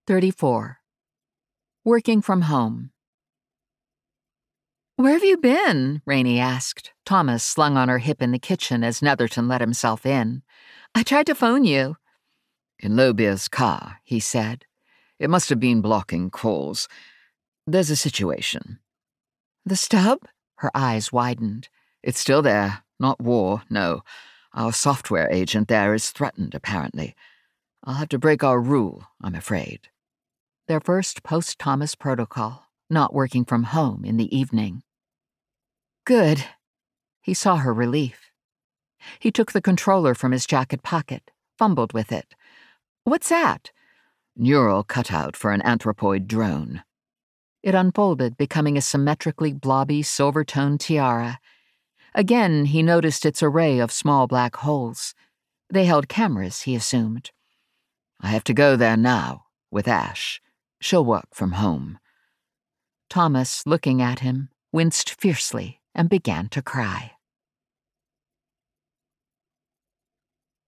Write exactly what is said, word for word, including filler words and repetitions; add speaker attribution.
Speaker 1: thirty-four. Working from home. "Where have you been?" Rainey asked, Thomas slung on her hip in the kitchen as Netherton let himself in. "I tried to phone you."
Speaker 2: "In Lobia's car," he said. "It must have been blocking calls. There's a situation."
Speaker 1: "The stub?"
Speaker 2: Her eyes widened. "It's still there. Not war, no. Our software agent there is threatened, apparently. I'll have to break our rule, I'm afraid."
Speaker 1: Their first post-Thomas protocol, not working from home in the evening. "Good." He saw her relief. He took the controller from his jacket pocket, fumbled with it. "What's that?"
Speaker 2: "Neural cutout for an anthropoid drone."
Speaker 1: It unfolded, becoming a symmetrically blobby silver-toned tiara. Again, he noticed its array of small black holes. They held cameras, he assumed.
Speaker 2: "I have to go there now, with Ash. She'll work from home."
Speaker 1: Thomas, looking at him, winced fiercely and began to cry.